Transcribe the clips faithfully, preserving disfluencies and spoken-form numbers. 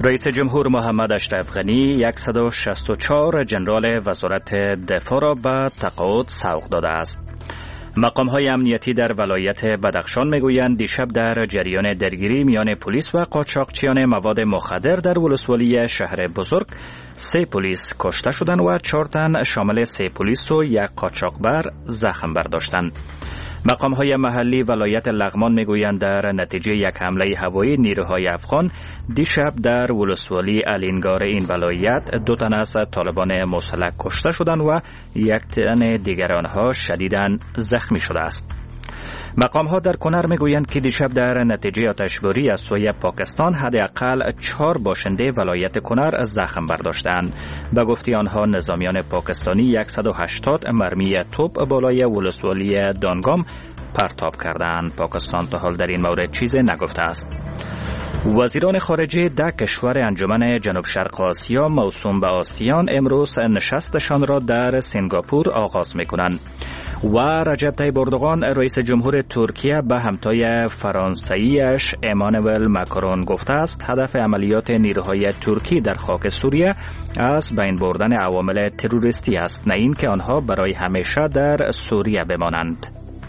رئیس جمهور محمد اشرف غنی صد و شصت و چهار جنرال وزارت دفاع را به تقاعد سوق داده است. مقام‌های امنیتی در ولایت بدخشان میگویند دیشب در جریان درگیری میان پلیس و قاچاقچیان مواد مخدر در ولسوالی شهر بزرگ سه پلیس کشته شدند و چهار تن شامل سه پلیس و یک قاچاقبر زخم برداشتند. مقام‌های محلی ولایت لغمان میگویند در نتیجه یک حمله هوایی نیروهای افغان دیشب در ولسوالی الینگار این ولایت دو تن از طالبان مسلح کشته شدند و یک تن دیگر آنها شدیداً زخمی شده است. مقام‌ها در کنر میگویند که دیشب در نتیجه آتشباری از سوی پاکستان حداقل چهار باشنده ولایت کنر زخم برداشتند. به گفته آنها نظامیان پاکستانی صد و هشتاد مرمی توپ بالای ولسوالی دانگام پرتاب کردند. پاکستان تا حال در این مورد چیزی نگفته است. وزیران خارجه ده کشور انجمن جنوب شرق آسیا موسوم به آسیان امروز نشستشان را در سنگاپور آغاز می‌کنند. و رجب طیب اردوغان رئیس جمهور ترکیه به همتای فرانسویش امانوئل ماکرون گفته است هدف عملیات نیروهای ترکی در خاک سوریه از بین بردن عوامل تروریستی است، نه اینکه آنها برای همیشه در سوریه بمانند.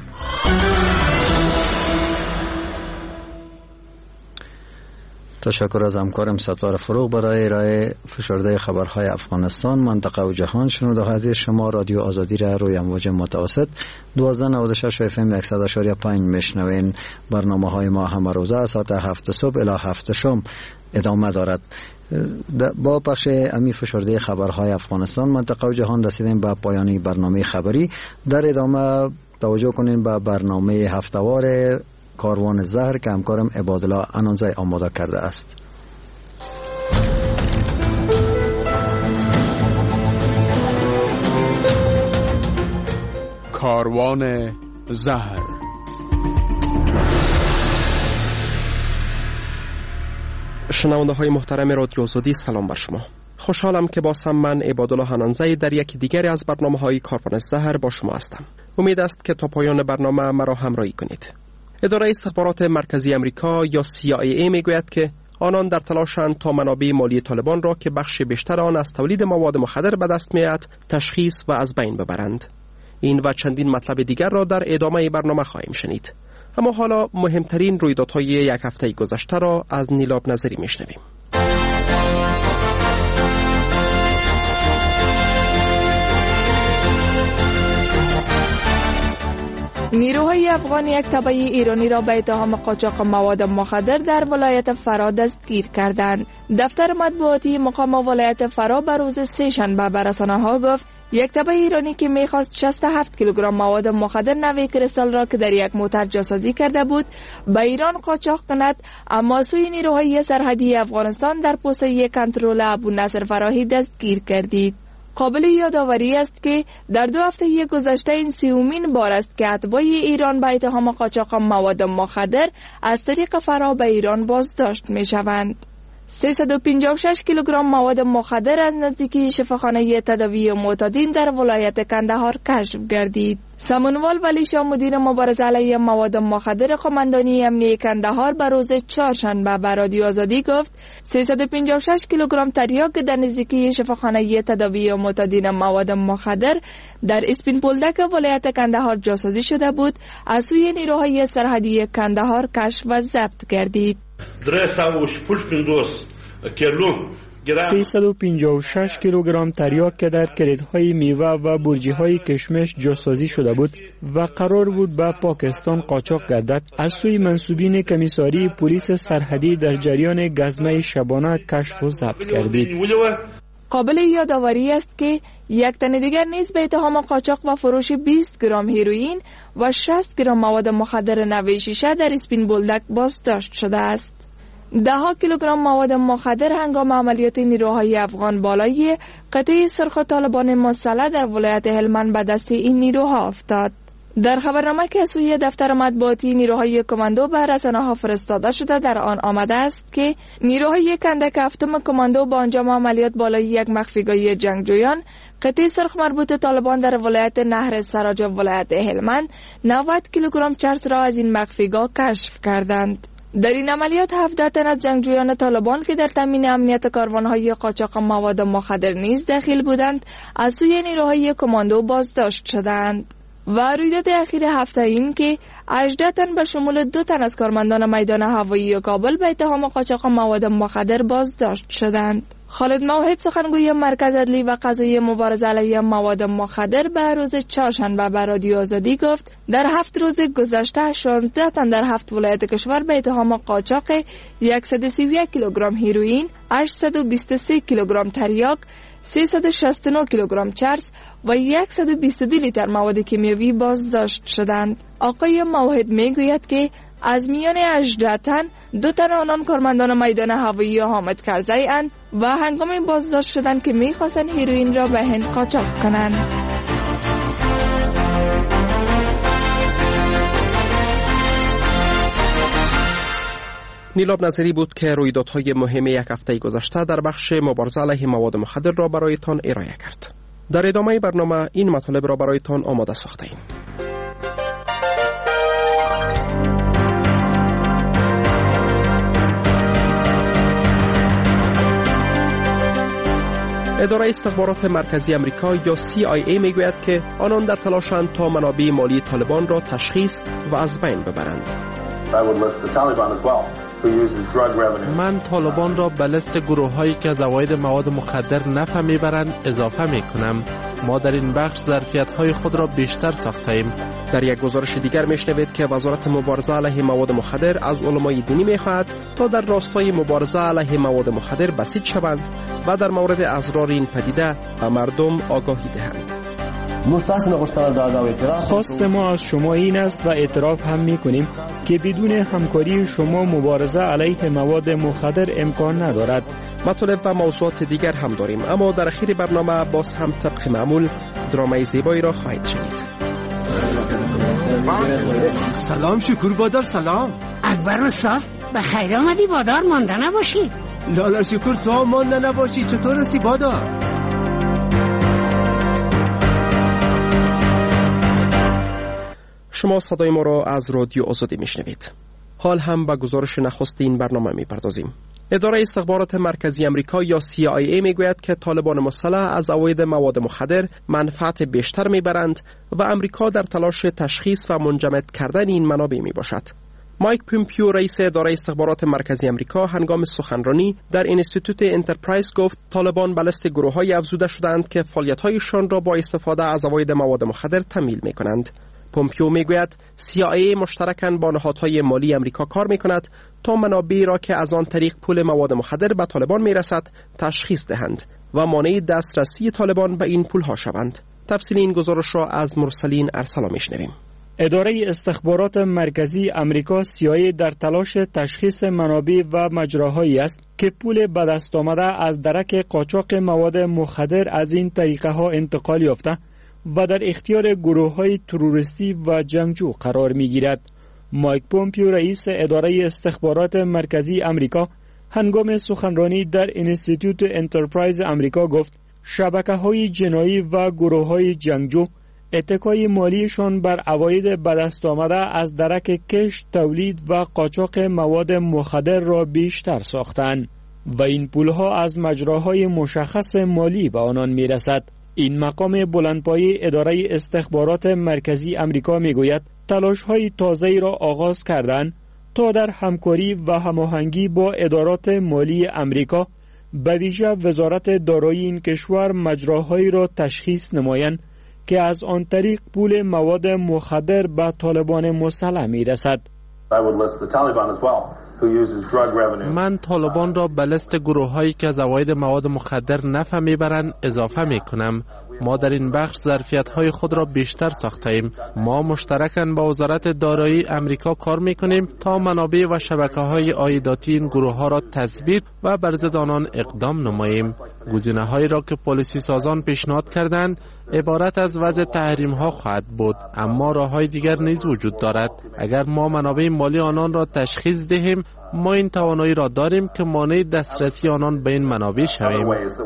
تشکر از همکارم ستاره فروغ برای ارائه فشرده خبرهای افغانستان، منطقه و جهان. شنونده های شما رادیو آزادی را روی امواج متوسط دوازده نود و شش اف ام صد و شش و پنج میشنوین. برنامه های ما همه روزه از ساعت هفت صبح الی هفت شام ادامه دارد. با پخش امی فشرده خبرهای افغانستان، منطقه و جهان رسیدیم به پایان برنامه خبری. در ادامه توجه کنین به برنامه هفتهوار کاروان زهر که همکارم عبادالله انانزی آماده کرده است. کاروان زهر. شنونده های محترم رادیو آزادی، سلام بر شما. خوشحالم که با من عبادالله انانزی در یکی دیگری از برنامه های کاروان زهر با شما هستم. امید است که تا پایان برنامه مرا همراهی کنید. اداره استخبارات مرکزی امریکا یا سی آی ای میگوید که آنان در تلاشند تا منابع مالی طالبان را که بخش بیشتر آن از تولید مواد مخدر به دست میآید تشخیص و از بین ببرند. این و چندین مطلب دیگر را در ادامه برنامه خواهیم شنید. اما حالا مهمترین رویدادهای یک هفته گذشته را از نیلاب نظری میشنویم. نیروهای افغان یک تبعه ایرانی را به اتهام قاچاق مواد مخدر در ولایت فرا دستگیر کردند. دفتر مطبوعاتی مقام ولایت فرا به روز سه شنبه به رسانه‌ها گفت یک تبعه ایرانی که می‌خواست شصت و هفت کیلوگرم مواد مخدر نوع کریستال را که در یک موتر جاسازی کرده بود به ایران قاچاق کند، اما سوی نیروهای سرحدی افغانستان در پست یک کنترل ابو نصر فراهی دستگیر کردید. قابل یادآوری است که در دو هفته گذشته این سومین بار است که اتباع ایران به اتهام قاچاق مواد مخدر از طریق فرا به ایران بازداشت می شوند. سیصد و پنجاه و شش کیلوگرم مواد مخدر از نزدیکی شفاخانه تداوی معتادین در ولایت کندهار کشف گردید. سمنوال ولی شاه مدیر مبارزه علیه مواد مخدر قماندانی امنیه کندهار به روز چهارشنبه به رادیو آزادی گفت سیصد و پنجاه و شش کیلوگرم تریاک در نزدیکی شفاخانه تداوی معتادین مواد مخدر در اسپین بولدک ولایت کندهار جاسازی شده بود از سوی نیروهای سرحدی کندهار کشف و ضبط گردید. سیصد و پنجاه و شش کیلوگرم تریاک که در کلیدهای میوه و برجیهای کشمش جاسازی شده بود و قرار بود به پاکستان قاچاق گردد از سوی منصوبین کمیساری پلیس سرحدی در جریان گزمه شبانه کشف و ضبط کردید. قابل یادآوری است که یک تن دیگر نیز به اتهام قاچاق و فروش بیست گرم هیروئین و شصت گرم مواد مخدر نوع شیشه در اسپین بولدک بازداشت شده است. ده ها کیلوگرم مواد مخدر هنگام عملیات نیروهای افغان بالای قطعه سرخ طالبان مسلح در ولایت هلمند به دست این نیروها افتاد. در خبرنامه که سوی دفتر مطبوعاتی نیروهای کماندو به رسانه‌ها فرستاده شده در آن آمده است که نیروهای کندک هفتم کماندو با انجام عملیات بالای یک مخفیگاهی جنگجویان قطعه سرخ مربوط طالبان در ولایت نهر سراج ولایت هلمند نود کیلوگرم چرس را از این مخفیگاه کشف کردند. در این عملیات هفده تن از جنگجویان طالبان که در تامین امنیت کاروانهای قاچاق مواد مخدر نیز دخیل بودند از سوی نیروهای کماندو بازداشت شدند. و رویداد اخیر هفته این که هجده تن به شمول دو تن از کارمندان میدان هوایی کابل به اتهام قاچاق مواد مخدر بازداشت شدند. خالد موحد سخنگوی مرکز عدلی و قضایی مبارزه علیه مواد مخدر به روز چهارشنبه به رادیو آزادی گفت در هفت روز گذشته شانزده تن در هفت ولایت کشور به اتهام قاچاق صد و سی و یک کیلوگرم هیروئین، هشتصد و بیست و سه کیلوگرم تریاک، سیصد و شصت و نه کیلوگرم چرس و صد و بیست و دو لیتر مواد کیمیایی بازداشت شدند. آقای موحد میگوید که از میان هجده تن دو تن آنان کارمندان میدان هوایی حامد کرزی اند و هنگام بازداشت شدند که میخواستند هیروئین را به هند قاچاق کنند. نیلاب نظری بود که رویدادهای مهم یک هفته گذشته در بخش مبارزه علیه مواد مخدر را برایتان ارائه کرد. در ادامه برنامه این مطالب را برایتان آماده ساخته‌ایم. اداره استخبارات مرکزی امریکا یا سی آی ای میگوید که آنان در تلاشند تا منابع مالی طالبان را تشخیص و از بین ببرند. من طالبان را به لیست گروه هایی که از عواید مواد مخدر نفع میبرند اضافه می کنم. ما در این بخش ظرفیت های خود را بیشتر ساخته ایم. در یک گزارش دیگر میشنوید که وزارت مبارزه علیه مواد مخدر از علمای دینی میخواهد تا در راستای مبارزه علیه مواد مخدر بسیط شوند و در مورد اضرار این پدیده به مردم آگاهی دهند. خواست ما از شما این است و اعتراف هم می کنیم که بدون همکاری شما مبارزه علیه مواد مخدر امکان ندارد. مطالب و موضوعات دیگر هم داریم، اما در اخیر برنامه باز هم طبق معمول درامای زیبایی را خواهید شنید. سلام شکر بادار. سلام اکبر استاد، به خیر آمدی. بادار مانده نباشی. لالا شکر تو هم مانده نباشی. چطور هستی بادار؟ شما صدای ما را از رادیو آزادی میشنوید. حال هم به گزارش نخست این برنامه میپردازیم. اداره استخبارات مرکزی امریکا یا سی آی ای میگوید که طالبان مسلح از عواید مواد مخدر منفعت بیشتر میبرند و امریکا در تلاش تشخیص و منجمد کردن این منابع میباشد. مایک پومپیو رئیس اداره استخبارات مرکزی امریکا هنگام سخنرانی در اینستیتوت انترپرایز گفت طالبان به لیست گروه‌های افزوده شدند که فعالیت‌هایشان را با استفاده از عواید مواد مخدر تمویل می‌کنند. پومپیو میگوید سی آی ای مشترکاً با نهادهای مالی امریکا کار می‌کند تا منابعی را که از آن طریق پول مواد مخدر به طالبان می‌رسد تشخیص دهند و مانع دسترسی طالبان به این پول‌ها شوند. تفصیل این گزارش را از مرسلین ارسلا می‌شنویم. اداره استخبارات مرکزی امریکا سی آی ای در تلاش تشخیص منابع و مجراهایی است که پول به دست آمده از درک قاچاق مواد مخدر از این طریقه ها انتقال یافته و در اختیار گروه های تروریستی و جنگجو قرار می گیرد. مایک پومپیو رئیس اداره استخبارات مرکزی امریکا هنگام سخنرانی در اینستیتوت انترپرایز امریکا گفت شبکه های جنایی و گروه های جنگجو اتکای مالیشان بر عواید به دست آمده از درک کشت، تولید و قاچاق مواد مخدر را بیشتر ساختند و این پولها از مجراهای مشخص مالی به آنان می رسد. این مقام بلندپایه اداره استخبارات مرکزی امریکا می گوید تلاش های تازه‌ای را آغاز کردند تا در همکاری و هماهنگی با ادارات مالی امریکا به ویژه وزارت دارایی این کشور مجراهایی را تشخیص نمایند که از آن طریق پول مواد مخدر به طالبان مسلح می رسد. من طالبان را به لیست گروه هایی که از عواید مواد مخدر نفع میبرند اضافه می کنم. ما در این بخش ظرفیت های خود را بیشتر ساخته ایم. ما مشترکاً با وزارت دارایی امریکا کار می کنیم تا منابع و شبکه های عایداتی این گروه ها را تثبیت و بر ضد آنان اقدام نماییم. گزینه هایی را که پلیسی سازان پیشنهاد کردند عبارت از وضع تحریم ها خواهد بود، اما راه های دیگر نیز وجود دارد. اگر ما منابع مالی آنان را تشخیص دهیم ما این توانایی را داریم که مانع دسترسی آنان به این منابع شویم.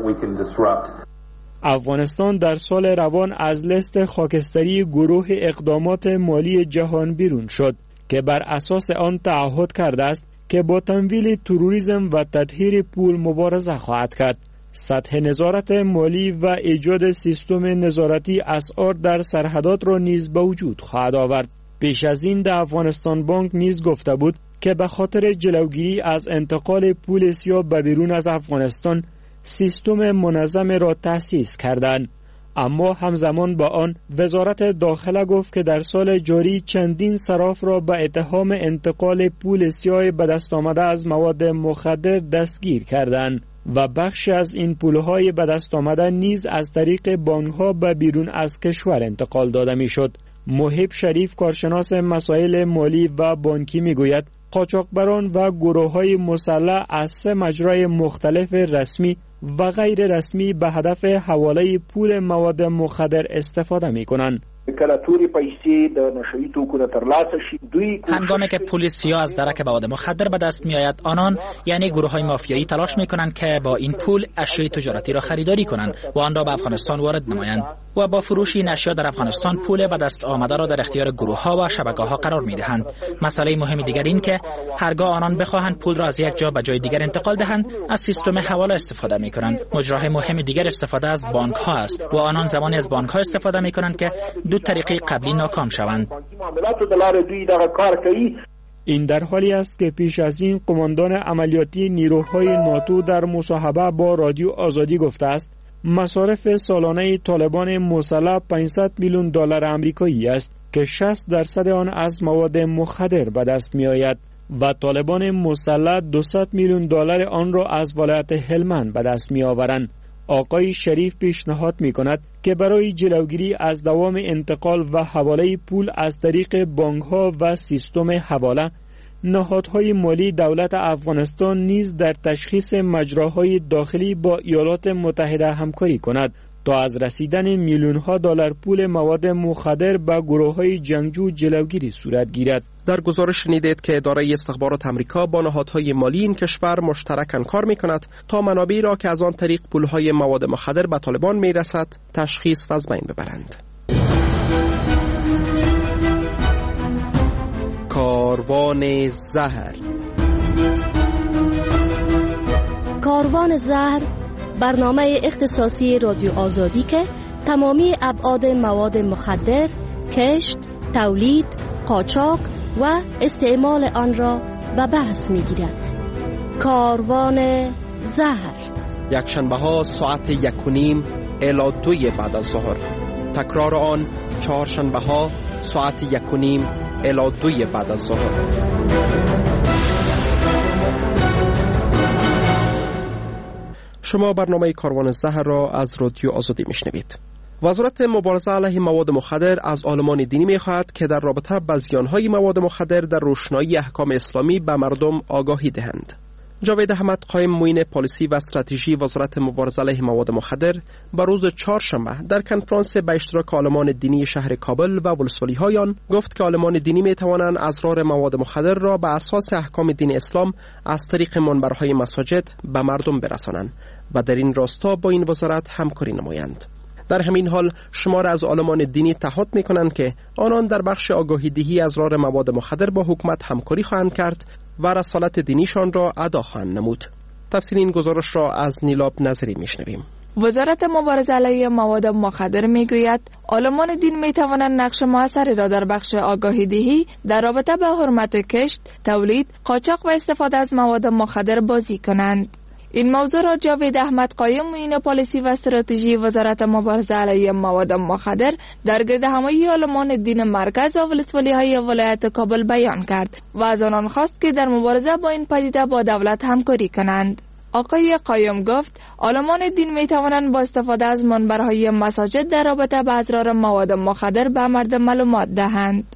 افغانستان در سال روان از لیست خاکستری گروه اقدامات مالی جهان بیرون شد که بر اساس آن تعهد کرده است که با تمویل تروریسم و تطهیر پول مبارزه خواهد کرد. سطح نظارت مالی و ایجاد سیستم نظارتی اسعار در سرحدات را نیز به وجود خواهد آورد. پیش از این در افغانستان بانک نیز گفته بود که به خاطر جلوگیری از انتقال پول سیاه به بیرون از افغانستان سیستم منظم را تأسیس کردند. اما همزمان با آن وزارت داخله گفت که در سال جاری چندین صراف را به اتهام انتقال پول سیاه به دست آمده از مواد مخدر دستگیر کردند و بخشی از این پولهای به دست آمده نیز از طریق بانک‌ها به بیرون از کشور انتقال داده می‌شد. محب شریف کارشناس مسائل مالی و بانکی می‌گوید قاچاقبران و گروه‌های مسلح از سه مجرای مختلف رسمی و غیر رسمی به هدف حواله پول مواد مخدر استفاده می‌کنند. هنگامی که پول سیاه از درک مواد مخدر به دست می آید، آنان یعنی گروه های مافیایی تلاش می کنند که با این پول اشیاء تجارتی را خریداری کنند و آن را به افغانستان وارد نمایند و با فروش این اشیاء در افغانستان پول به دست آمده را در اختیار گروه ها و شبکه ها قرار می دهند. مسئله مهم دیگر این که هرگاه آنان بخواهند پول را از یک جا به جای دیگر انتقال دهند، از سیستم حواله استفاده می کنند. مجرای مهم دیگر استفاده از بانک ها است و آنان زمانی از بانک ها استفاده می کنند که دو طریقه قبلی ناکام شوند. این در حالی است که پیش از این قماندان عملیاتی نیروهای ناتو در مصاحبه با رادیو آزادی گفته است مصارف سالانه طالبان مسلح پانصد میلیون دلار آمریکایی است که شصت درصد آن از مواد مخدر به دست می آید و طالبان مسلح دویست میلیون دلار آن را از ولایت هلمند به دست می آورند. آقای شریف پیشنهاد می کند که برای جلوگیری از دوام انتقال و حواله پول از طریق بانک‌ها و سیستم حواله، نهادهای مالی دولت افغانستان نیز در تشخیص مجراهای داخلی با ایالات متحده همکاری کند تا از رسیدن میلیون‌ها دلار پول مواد مخدر به گروه‌های جنگجو جلوگیری صورت گیرد. در گزارش شنیدید که اداره استخبارات آمریکا با نهادهای مالی این کشور مشترکاً کار می‌کند تا منابعی را که از آن طریق پولهای مواد مخدر به طالبان می‌رسد تشخیص و از بین ببرند. کاروان زهر. کاروان زهر برنامه اختصاصی رادیو آزادی که تمامی ابعاد مواد مخدر، کشت، تولید، قاچاق و استعمال آن را به بحث می‌گیرد. کاروان زهر یک شنبه ها ساعت یک و نیم الی دوی بعد از ظهر. تکرار آن چهار شنبه ها ساعت یک و نیم الی دوی بعد از ظهر. شما برنامه کاروان زهر را از رادیو آزادی میشنوید. وزارت مبارزه علیه مواد مخدر از عالمان دینی می‌خواهد که در رابطه با زیان‌های مواد مخدر در روشنایی احکام اسلامی به مردم آگاهی دهند. جاوید احمد قائم معین پالیسی و استراتژی وزارت مبارزه علیه مواد مخدر به روز چهارشنبه در کنفرانس به اشتراک عالمان دینی شهر کابل و ولسوالی‌های آن گفت که عالمان دینی می‌توانند اسرار مواد مخدر را به اساس احکام دین اسلام از طریق منبرهای مساجد به مردم برسانند و در این راستا با این وزارت همکاری نمایند. در همین حال شمار از عالمان دینی تعهد می‌کنند که آنان در بخش آگاهی دهی از اسرار مواد مخدر با حکومت همکاری خواهند کرد و رسالت دینیشان را ادا خواهند نمود. تفصیل این گزارش را از نیلاب نظری میشنویم. وزارت مبارزه علیه مواد مخدر میگوید عالمان دین میتوانند نقش موثری را در بخش آگاهی دهی در رابطه با حرمت کشت، تولید، قاچاق و استفاده از مواد مخدر بازی کنند. این موضوع را جاوید احمد قائم معین پالیسی و استراتژی وزارت مبارزه علیه مواد مخدر در گردهمایی عالمان دین مرکز و ولسوالی‌های ولایت کابل بیان کرد و از آنان خواست که در مبارزه با این پدیده با دولت همکاری کنند. آقای قائم گفت عالمان دین می توانند با استفاده از منبرهای مساجد در رابطه با اسرار مواد مخدر به مردم معلومات دهند.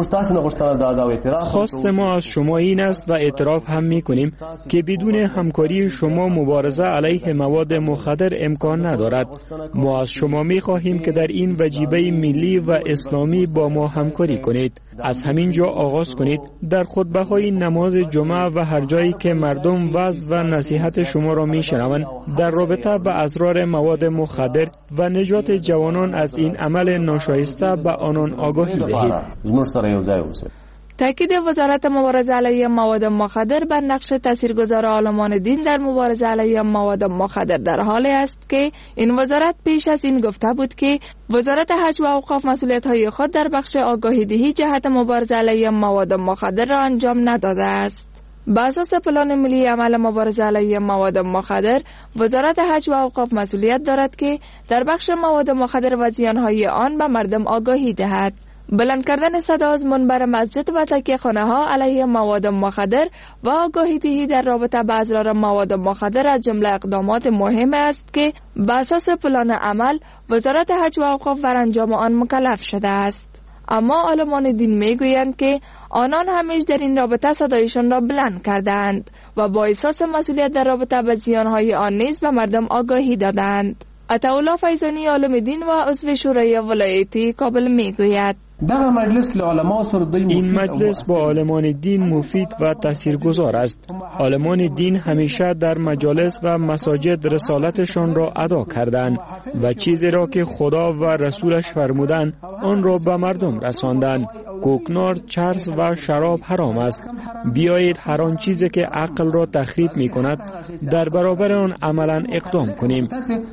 خواست ما از شما این است و اعتراف هم می کنیم که بدون همکاری شما مبارزه علیه مواد مخدر امکان ندارد. ما از شما می خواهیم که در این وجیبه ملی و اسلامی با ما همکاری کنید. از همین جا آغاز کنید در خطبه های نماز جمعه و هر جایی که مردم وعظ و نصیحت شما را می شنوند در رابطه با اسرار مواد مخدر و نجات جوانان از این عمل ناشایسته به آنان آگاهی دهید. تاکید وزارت مبارزه علیه مواد مخدر بر نقش تاثیرگذار عالمان دین در مبارزه علیه مواد مخدر در حالی است که این وزارت پیش از این گفته بود که وزارت حج و اوقاف مسئولیت‌های خود در بخش آگاهی دهی جهت مبارزه علیه مواد مخدر را انجام نداده است. بر اساس پلان ملی عمل مبارزه علیه مواد مخدر، وزارت حج و اوقاف مسئولیت دارد که در بخش مواد مخدر و زیان‌های آن به مردم آگاهی دهد. بلند کردن صدا از منبر مسجد و تکیه خانه ها علیه مواد مخدر و آگاهی دهی در رابطه با اضرار مواد مخدر از جمله اقدامات مهم است که بر اساس پلان عمل وزارت حج و اوقاف بر انجام آن مکلف شده است. اما عالمان دین میگویند که آنان همیشه در این رابطه صدایشان را بلند کردند و با احساس مسئولیت در رابطه با زیانهای آن نیز به مردم آگاهی دادند. عطاالله فیضانی عالم دین و عضو شورای ولایتی کابل میگوید این مجلس با عالمان دین مفید و تاثیرگذار است. عالمان دین همیشه در مجالس و مساجد رسالتشان را ادا کردند و چیزی را که خدا و رسولش فرمودند آن را به مردم رساندند. کوکنار، چرس و شراب حرام است. بیایید هر آن چیزی که عقل را تخریب می کند در برابر آن عملا اقدام کنیم.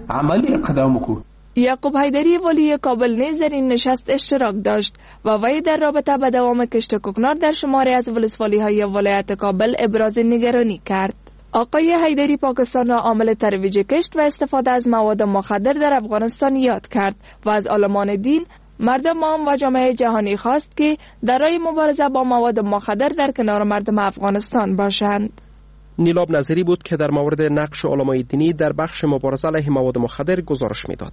یعقوب حیدری ولی کابل نیز در این نشست اشتراک داشت و وی در رابطه با دوام کشت کوکنار در شماری از ولسوالی های ولایت کابل ابراز نگرانی کرد. آقای حیدری پاکستان را عامل ترویج کشت و استفاده از مواد مخدر در افغانستان یاد کرد و از عالمان دین، مردم عام و جامعه جهانی خواست که در راه مبارزه با مواد مخدر در کنار مردم افغانستان باشند. نیلاب نظری بود که در مورد نقش علمای دینی در بخش مبارزه علیه مواد مخدر گزارش میداد.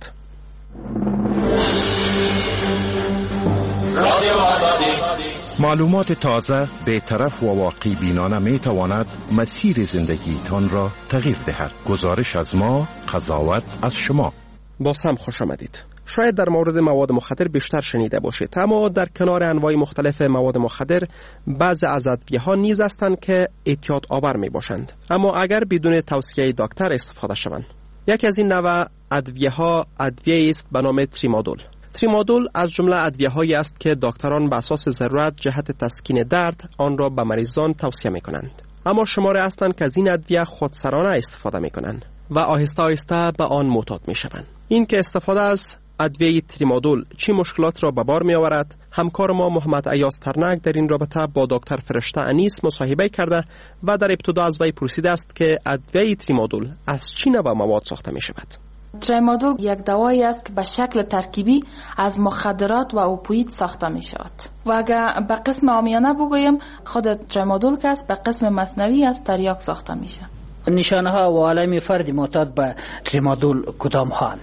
معلومات تازه، بی‌طرف و واقعی بینانه می تواند مسیر زندگی تان را تغییر دهد. گزارش از ما، قضاوت از شما. باز هم خوش آمدید. شاید در مورد مواد مخدر بیشتر شنیده باشید، اما در کنار انواع مختلف مواد مخدر بعضی از ادویه‌ها نیز هستند که اعتیاد آور می باشند، اما اگر بدون توصیه دکتر استفاده شوند. یکی از این نوع ادویه‌ها ادویه است به نام تریمادول. تریمادول از جمله ادویه‌هایی است که دکتران به اساس ضرورت جهت تسکین درد آن را به مریضان توصیه می‌کنند. اما شماری هستند که از این ادویه خودسرانه استفاده می‌کنند و آهسته آهسته به آن معتاد می‌شوند. این که استفاده از ادویه تریمادول چی مشکلات را به بار می‌آورد، همکار ما محمد ایاز ترنک در این رابطه با دکتر فرشته انیس مصاحبه کرده و در ابتدا از وی پرسیده است که ادویه تریمادول از چه نوع مواد ساخته می‌شود. تریمادول یک دوایی است که به شکل ترکیبی از مخدرات و اوپیوید ساخته می شود و اگر به قسم عامیانه بگویم خود تریمادول که است به قسم مصنوعی از تریاک ساخته میشه. نشانه ها و علائم فرد معتاد به تریمادول کدام هاند؟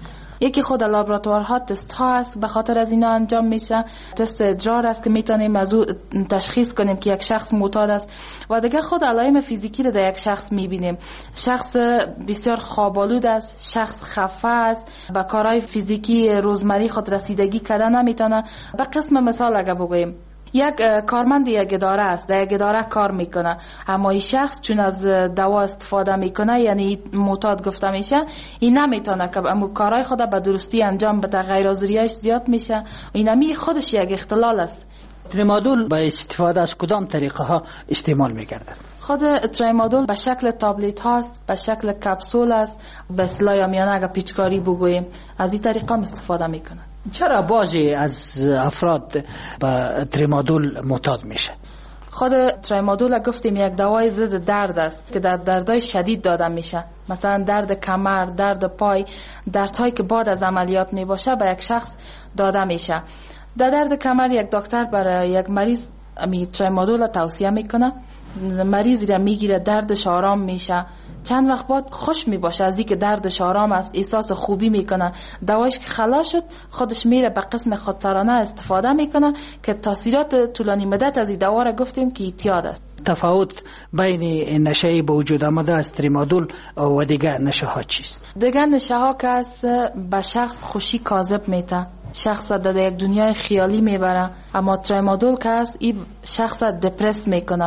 یکی خود لابراتوارها تست ها است، به خاطر از اینا انجام میشه. تست ادرار است که میتونیم از او تشخیص کنیم که یک شخص معتاد است و دیگه خود علائم فیزیکی رو در یک شخص میبینیم. شخص بسیار خوابالود است، شخص خفه است، به کارهای فیزیکی روزمره خود رسیدگی کردن نمیتونه. به قسم مثال اگه بگویم یک کارمند یک اداره است، در یک اداره کار میکنه، اما این شخص چون از دوا استفاده میکنه یعنی معتاد گفته میشه، این نمیتونه که اما کارهای خود به درستی انجام بده، غیر حاضریش زیاد میشه و اینمی خودش یک اختلال است. تریمادول با استفاده از کدام طریقه ها استعمال میگردن؟ خود تریمادول به شکل تابلت هاست، به شکل کپسول است، به اصطلاح عامیانه اگه پیچکاری بگوییم از این طریقه استفاده میکنه. چرا بعضی از افراد به تریمادول معتاد میشه؟ خود تریمادول گفتیم یک دوای ضد درد است که در دردهای شدید داده میشه، مثلا درد کمر، درد پای، دردهایی که بعد از عملیات میباشه به یک شخص داده میشه. در درد کمر یک دکتر برای یک مریض می تریمادول توصیه میکنه، مریض را میگیره، دردش آرام میشه، چند وقت بعد خوش میباشه از اینکه دردش آرام است، احساس خوبی میکنه. دوایش که خلاص شد خودش میره به قسم خودسرانه استفاده میکنه که تاثیرات طولانی مدت از این دوا را گفتیم که اعتیاد است. تفاوت بین نشه به وجود آمده از تریمادول و دیگر نشه ها چیست؟ دیگر نشه ها که است به شخص خوشی کاذب میته، شخص در یک دنیای خیالی میبره، اما تریمادول که است این شخص دپرس میکنه،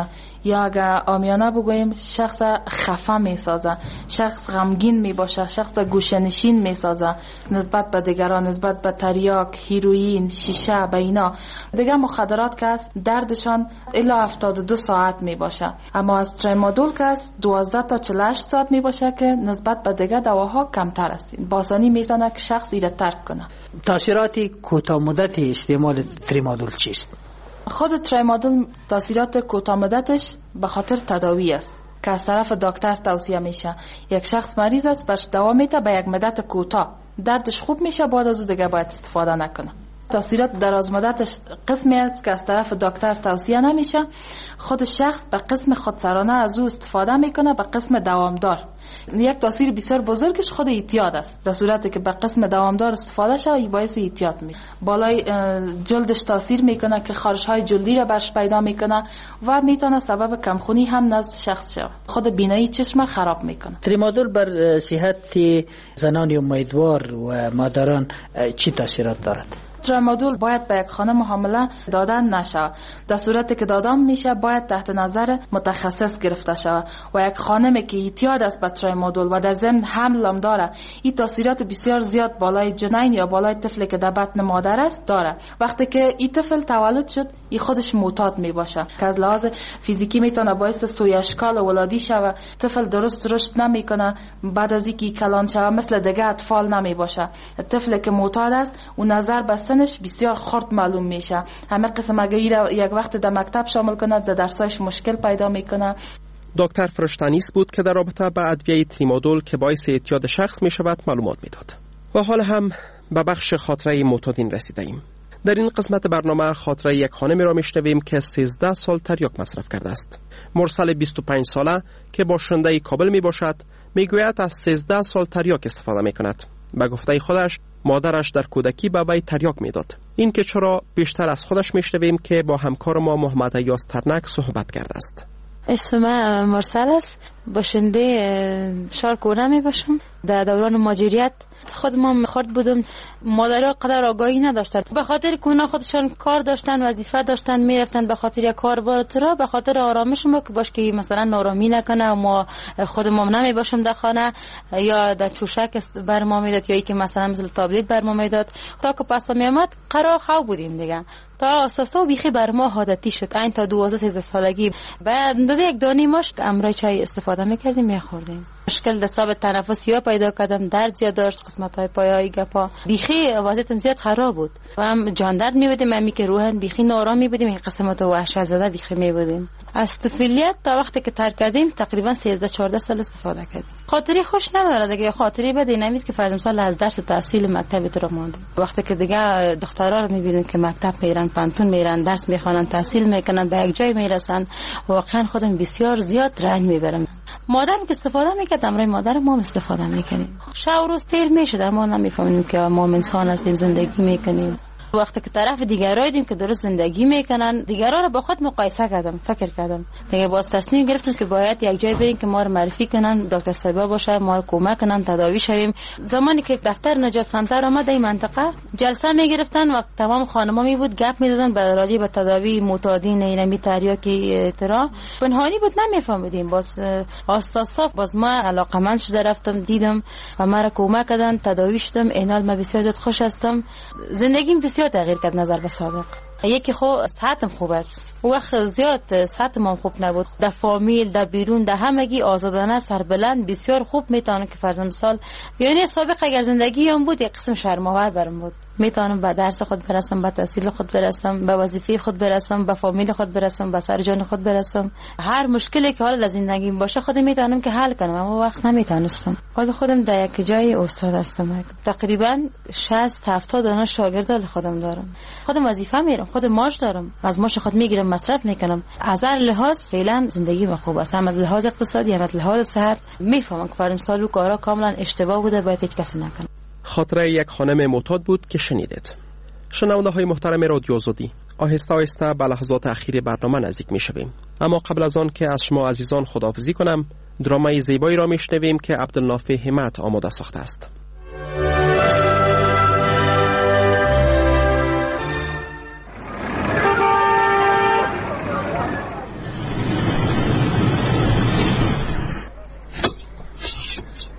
یا اگر آمیانه بگوییم شخص خفه می سازه، شخص غمگین می باشه، شخص گوشه‌نشین می سازه نسبت به دیگران، نسبت به تریاک، هیروئین، شیشه، به اینا. دیگه مخدرات که است دردشان الا هفتاد و دو ساعت می باشه، اما از ترامادول که است دوازده تا چهل و هشت ساعت می باشه که نسبت به دیگه دواها کمتر است. با آسانی میتونه که شخص ایره ترک کنه. تاثیرات کوتاه مدت استعمال ترامادول چیست؟ خود ترامادول تاثیرات کوتاه مدتش به خاطر تداوی است که از طرف دکتر توصیه میشه. یک شخص مریض است، برش دوا میده به یک مدت کوتاه، دردش خوب میشه، بعد از اون دیگه باید استفاده نکنه. تاثیرات دراز مدتش قسمی است که از طرف دکتر توصیه نمیشه. خود شخص به قسم خودسرانه از او استفاده میکنه، به قسم دوامدار. یک تاثیر بسیار بزرگش خود اعتیاد است. در صورتی که به قسم دوامدار استفاده شه ای باعث اعتیاد می بالای جلدش تاثیر میکنه که خارش های جلدی را برش پیدا میکنه و میتونه سبب کمخونی هم نزد شخص شه. خود بینایی چشم خراب میکنه. ترامادول بر صحت زنان امیدوار و مادران چی تاثیرات دارد؟ ترامادول باید به یک خانم حامله دادن نشه. در صورتی که دادن میشه باید تحت نظر متخصص گرفته شود و یک خانمی که اعتیاد است به ترامادول و در ضمن حمل هم داره، این تاثیرات بسیار زیاد بالای جنین یا بالای طفلی که در بطن مادر است داره. وقتی که این طفل تولد شد این خودش معتاد می باشه که از لحاظ فیزیکی میتونه باعث سوی اشکال ولادی شوه. طفل درست رشد نمیکنه، بعد از اینکه کلان شوه مثل دیگه اطفال نمی باشه. طفلی که معتاد است و نظر بسته بسیار خرد معلوم میشه. همه قسم اگه یک وقت در مکتب شامل کنه در درسایش مشکل پیدا میکنه. دکتر فرشتنیس بود که در رابطه با ادویه ترامادول که باعث اعتیاد شخص میشود معلومات میداد. و حال هم به بخش خاطره معتادین رسیده ایم. در این قسمت برنامه خاطره یک خانمی را میشنویم که سیزده سال تریاک مصرف کرده است. مرسل بیست و پنج ساله که باشنده کابل می باشد میگوید از سیزده سال تریاک استفاده میکند. به گفته خودش مادرش در کودکی به وی تریاک میداد. این که چرا بیشتر از خودش میشنویم که با همکار ما محمد ایاز ترنک صحبت کرده است. اسم من مرسل است، باشنده شهر کورا می باشم. در دوران مهاجریت خود ما خرد بودم، مادرها قدر آگاهی نداشتن، به خاطر که اونا خودشان کار داشتن، وظیفه داشتن، میرفتن به خاطر یک کار بارترا، به خاطر آرامش ما که باش که مثلا نارامی نکنه و ما خود ما نمی باشم در خانه یا در چوشک بر ما میداد یا ای که مثلا مثل تابلت بر ما میداد. تا که پس می آمد قرار خو بودیم دیگه، تا اساسا بیخی بر ما عادتی شد. این تا دوازده سیزده سالگی بعد اندازه یک دانی ماش امرای چای استفاده میکردیم میخوردیم. مشکل دستاب تنفسی ها پیدا کردم، درد زیاد داشت، قسمت های پای گپا بیخی وضعیتم زیاد خراب بود و هم جان درد میبودیم، همی که روحن بیخی نارام میبودیم، این قسمت وحشت زده بیخی میبودیم. از طفولیت تا وقتی که ترک کردیم تقریبا سیزده چهارده سال استفاده کردیم. خاطری خوش نداره دیگه، خاطری بد اینمیز که فرض مثال از درس تحصیل مکتب تو ماند. وقتی که دیگه دخترا رو میبینیم که مکتب میرن، پانتون میرن، درس میخوانن، تحصیل میکنن، به یک جای میرسن، واقعا خودم بسیار زیاد رنج میبرم. مادرم که استفاده میکرد، امروز مادر ما استفاده میکنیم. شب و روز تیر میشه، ما نمیفهمیم که ما انسان هستیم، زندگی میکنیم. وقتی که طرف دیگرایی دیدیم که درست زندگی میکنن، دیگرا رو با خود مقایسه کردم، فکر کردم دیگه، باز تصمیم گرفتم که باید یک جای بریم که ما رو معرفی کنن، دکتر صاحبا باشه، ما رو کمک کنن تداوی شویم. زمانی که دفتر نجات سنتر آمد این منطقه جلسه میگرفتن و تمام خانما می بود گپ میزدن به راجع به تداوی معتادین اینمی تریاکی ترا، پنهانی بود نمیفهمیدیم. باز آستاسا باز ما علاقمند شده رفتم دیدم و ما رو کمک کردن، تداوی شدم. اینال ما بسیار زیاد خوش هستم، زندگیم بسیار تغییر کرد نظر به سابق. یکی خو صحتم خوب است، وقت زیاد صحتم هم خوب نبود، در فامیل، در بیرون، در همگی آزادانه سربلند بسیار خوب میتونم که فرض مثال یعنی سابق اگر زندگی هم بود یک قسم شرم‌آور برام بود، میتونم به درس خود برسم، به تحصیل خود برسم، به وظیفه خود برسم، به فامیل خود برسم، به سر جان خود برسم. هر مشکلی که حالا در زندگیم باشه خودم میتونم که حل کنم، اما وقت نمیتونستم. حالا خودم در یک جای استاد هستم، تقریبا شصت هفتاد دانه شاگرد خودم دارم، خودم وظیفه میرم، خودم ماش دارم، از ماش خود میگیرم مصرف میکنم. از هر لحاظ فعلا زندگی من خوب است، هم از لحاظ اقتصادی هم از لحاظ صحت. میفهمم که فرض سالو کارا کاملا اشتباه بوده، باید هیچ کسی نکنه. خاطره یک خانم معتاد بود که شنیدید. شنونده های محترم رادیو آزادی، آهسته آهسته به لحظات اخیر برنامه نزدیک می شویم، اما قبل از آن که از شما عزیزان خداحافظی کنم، درامای زیبایی را می شنویم که عبدالنافع همت آماده ساخته است.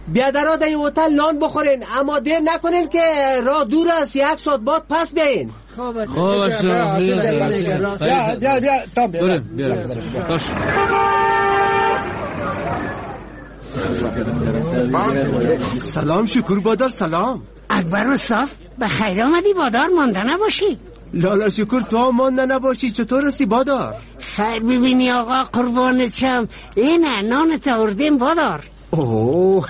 بیادرها در این هتل نان بخورین، اما دیر نکنین که راه دور است، یک ساعت بعد پس بیاین. خوب است. خوب است. بیا بیا بیا تا بیا. باش. سلام شکر بادار، سلام. اکبر استاد بخیر آمدی بادار، مانده نباشی. لالا شکر تو هم مانده نباشی، چطور هستی بادار؟ خیر ببینی آقا قربان چم، اینه نانت آوردیم بادار. اوه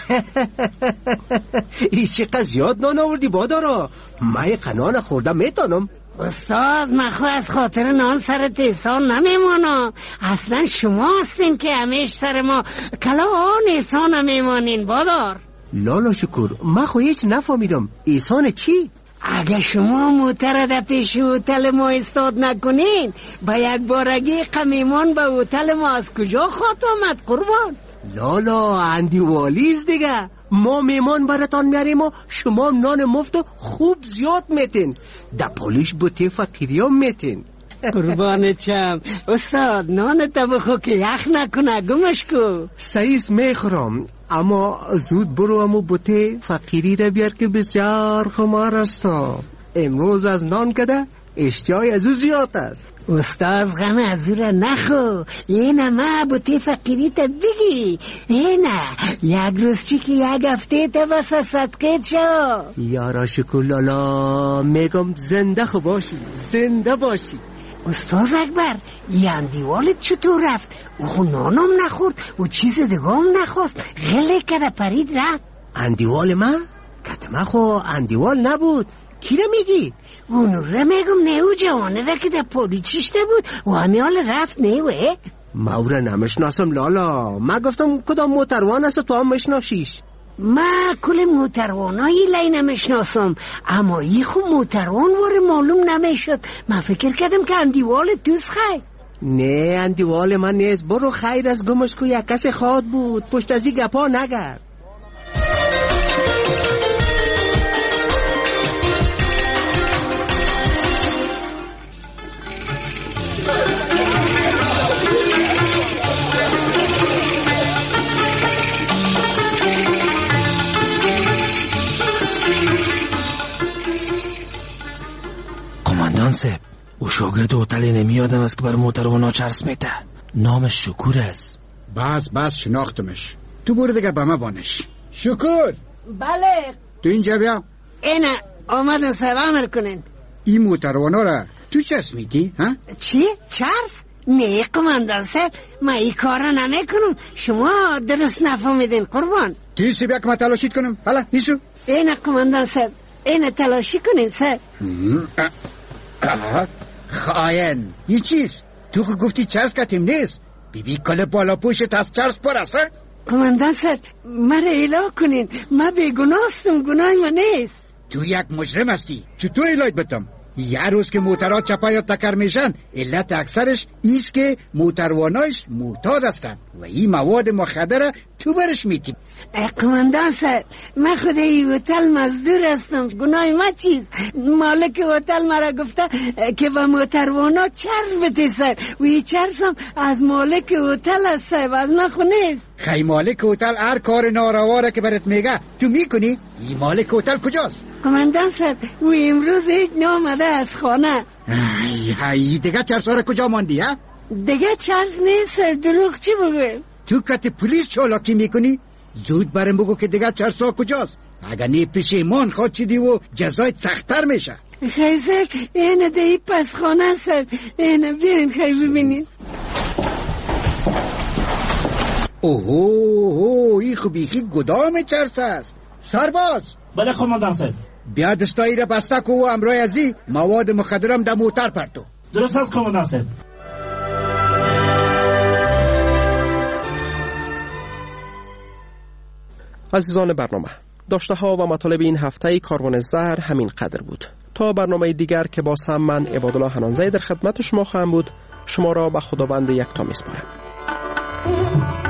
این چقدر زیاد نان آوردی بادارا، من یک نان خوردم میتونم. استاد من خود از خاطر نان سرت احسان نمیمانم، اصلا شما هستین که همیش سر ما کلا آن احسان نمیمانین بادار. لالا شکر من خود هیچ نفهمیدم، احسان چی؟ اگه شما موتر در پیش هتل ما استاد نکنین با یک بارگی قمیمان به هتل ما از کجا خواهد آمد قربان؟ لالا اندی والیز دیگه، ما میمان براتان میاریم و شما نان مفت خوب زیاد میتین، در پولیش بوته فقیری هم میتین. قربان چم استاد نان تا بخو که یخ نکنه، گمش کو. سعیس میخورم، اما زود برو امو بوته فقیری را بیار که بسیار خمار است. امروز از نان کده اشتیای از او زیاد است. استاد غم از او را نخو، اینه ما بوته فقیری تا بگی، اینه یک روز چی که یک هفته تا بس صدقه چا. یارا شکر لالا میگم زنده خو باشی، زنده باشی. استاد اکبر این دیوالت چطور رفت؟ او خو نانم نخورد و چیز دیگه هم نخواست، غله کده پرید رفت. اندیوال من؟ کتمه خو اندیوال نبود، کی را میگی؟ اونو را میگم نیو جوانه را که در پولی چشته بود و همیال رفت نیوه. ما او را نمشناسم لالا، ما گفتم کدام موتروان است تو هم مشناسیش. ما کل موتروانایی لی نمیشناسم، اما ای خو موتروان واره معلوم نمیشد. من فکر کردم که اندیوال دوست خیر. نه اندیوال من نیست، برو خیر از گمش کو یک کس خواد بود، پشت ازی گپا نگرد. قماندان صاحب او شاگرد هتل نمیادم است که بر موتروانا چرس میته، نامش شکور است. بس بس شناختمش، تو برو دیگه به ما بانش. شکور. بله تو اینجا بیا. اینه آمدن صاحب امر کنین. این موتروانا را تو چرس میدی ها؟ چی؟ چرس؟ نه قماندان صاحب ما این کار را نمی کنم، شما درست نفهمیدین قربان. تیسی بیا که ما تلاشید کنم. حالا نیسو اینه قماندان صاحب، اینه تلاشی کنین صاحب. خاین این چیز؟ تو که گفتی چرس کتیم نیست، بی بی کل بالا پوشت از چرس پر است. قماندان صاحب مرا اله کنین، ما بیگناستم، گناه ما نیست. تو یک مجرم هستی، چطور الهت بتم؟ یه روز که موترها چپا یا تکر میشن علت اکثرش ایست که موتروانایش معتاد هستن و این مواد مخدر تو برش میتی. قماندان صاحب من خود این هتل مزدور هستم، گناه ما چیست؟ مالک هتل مرا گفته که با موتروانا چرس بده صاحب و این چرس هم از مالک هتل است صاحب، از من خو نیست. خیلی مالک هتل هر کار نارواره که برات میگه تو میکنی؟ این مالک هتل کجاست؟ قماندان صاحب و امروز هیچ نامده از خانه. ای ای دیگه چرس ها کجا ماندی ها؟ دیگه چرس نیست، دروغ چی بگویم؟ تو کت پلیس چالاکی میکنی؟ زود برم بگو که دیگه چرس ها کجاست، اگر نی پشیمان خود چیدی و جزای سخت‌تر میشه. خیزر اینه دهی پس خانه صاحب، اینه بیاین خیلی ببینید. اوهو اوه این خوبیخی گدام چرس است. سرباز. بله قماندان صاحب. بیا دستایی را بسته کو و امروی ازی مواد مخدرم در موتر پرتو. درست است قماندان صاحب. عزیزان برنامه، داشته ها و مطالب این هفته کاروان زهر همین قدر بود. تا برنامه دیگر که باز هم من عبادالله حنانزی در خدمت شما خواهم بود، شما را به خداوند یکتا میسپارم.